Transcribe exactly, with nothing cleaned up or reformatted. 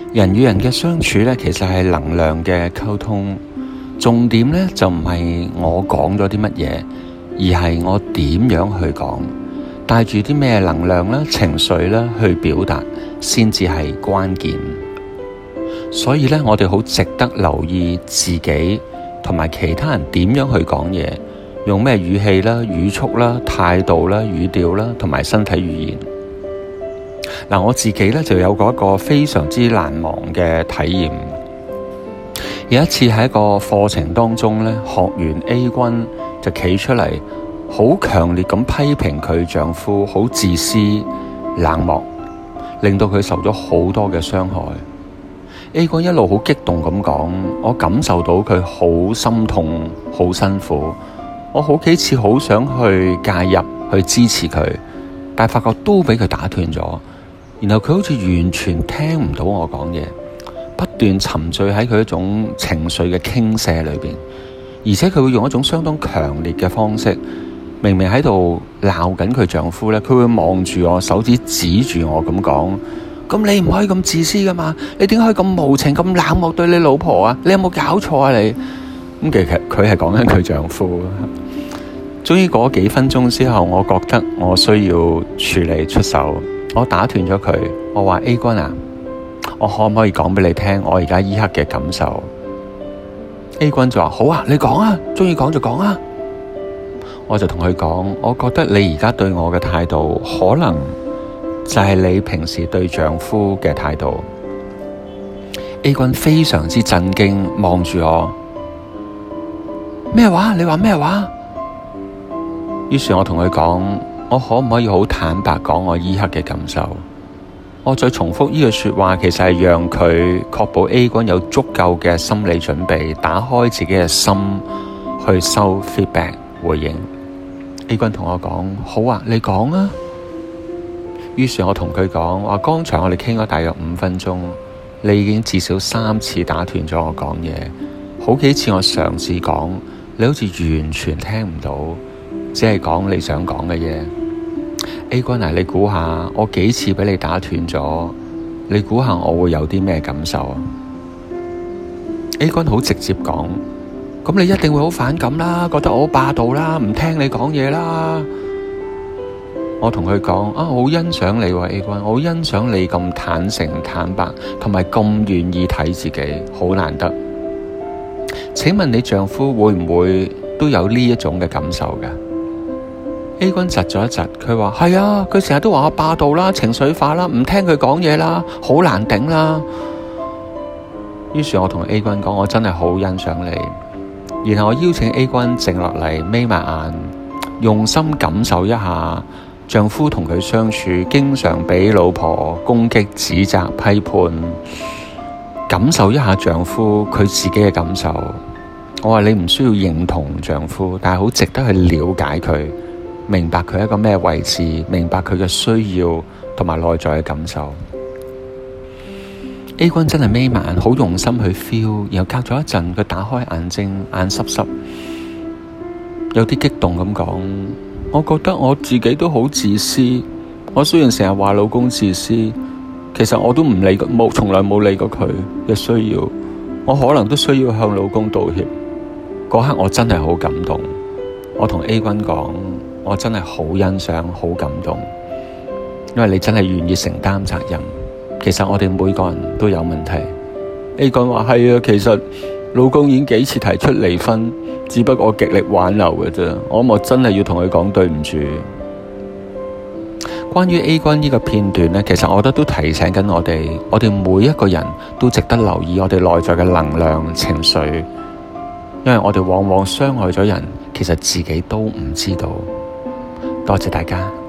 人與人嘅相處咧，其實係能量嘅溝通，重點咧就唔係我講咗啲乜嘢，而係我點樣去講，帶住啲咩能量啦、情緒啦去表達，先至係關鍵。所以咧，我哋好值得留意自己同埋其他人點樣去講嘢，用咩語氣啦、語速啦、態度啦、語調啦，同埋身體語言。嗱，我自己咧就有過一個非常之難忘嘅體驗。有一次喺一個課程當中咧，學員 A 君就企出嚟，好強烈咁批評佢丈夫好自私、冷漠，令到佢受咗好多嘅傷害。A 君一路好激動咁講，我感受到佢好心痛、好辛苦。我好幾次好想去介入、去支持佢，但係發覺都俾佢打斷咗。然後佢好似完全聽唔到我講嘢，不斷沉醉喺佢一種情緒嘅傾瀉裏邊，而且佢會用一種相當強烈嘅方式，明明喺度鬧緊佢丈夫咧，佢會望住我，手指指住我咁講：咁你唔可以咁自私噶嘛？你點解可以咁無情、咁冷漠對你老婆啊？你有冇搞錯啊你？咁其實佢係講緊佢丈夫。終於過咗幾分鐘之後，我覺得我需要處理出手。我打斷咗佢，我話 A 君啊，我可唔可以講俾你聽我而家依刻嘅感受？ A 君就話好啊，你講啊，鍾意講就講啊。我就同佢講，我覺得你而家對我嘅態度，可能就係你平時對丈夫嘅態度。 A 君非常之震驚，望住我，咩話？你話咩話？於是我同佢講，我可唔可以好坦白講我依刻嘅感受？我再重複呢句說話，其實係讓佢確保 A 君有足夠嘅心理準備，打開自己嘅心去收 feedback 回應。 A 君同我講，好啊，你講啊。於是我同佢講，話剛才我哋傾咗大約五分鐘，你已經至少三次打斷咗我講嘢，好幾次我嘗試講，你好似完全聽唔到，只係講你想講嘅嘢。 A 君啊，你估下我幾次俾你打斷咗，你估下我會有啲咩感受啊？ A 君好直接講，咁你一定會好反感啦，覺得我好霸道啦，唔聽你講嘢啦。我同佢講啊，我好欣賞你喎 A 君，我好欣賞你咁坦誠坦白，同埋咁願意睇自己，好難得。請問你丈夫會唔會都有呢一種嘅感受㗎？ A 君窒咗一窒，佢話係啊，佢成日都話我霸道啦、情緒化啦、唔聽佢講嘢啦，好難頂啦。於是我同 A 君講，我真係好欣賞你。然後我邀請 A 君靜落嚟，眯埋眼，用心感受一下丈夫同佢相處，經常俾老婆攻擊、指責、批判，感受一下丈夫佢自己嘅感受。我話你唔需要認同丈夫，但係好值得去了解佢。明白佢一個咩位置，明白佢嘅需要同埋內在嘅感受。A 君真係眯埋眼，好用心去 feel， 然後隔咗一陣，佢打開眼睛，眼濕濕，有啲激動咁講：我覺得我自己都好自私。我雖然成日話老公自私，其實我都唔理，冇從來冇理過佢嘅需要。我可能都需要向老公道歉。嗰刻我真係好感動。我同 A 君講，我真係好欣賞、好感動，因為你真係願意承擔責任。其實我哋每個人都有問題。A 君話係啊，其實老公已經幾次提出離婚，只不過我極力挽留嘅啫。我我真係要同佢講對唔住。關於 A 君呢個片段呢，其實我覺得都提醒緊我哋，我哋每一個人都值得留意我哋內在嘅能量、情緒，因為我哋往往傷害咗人，其實自己都唔知道。多謝大家。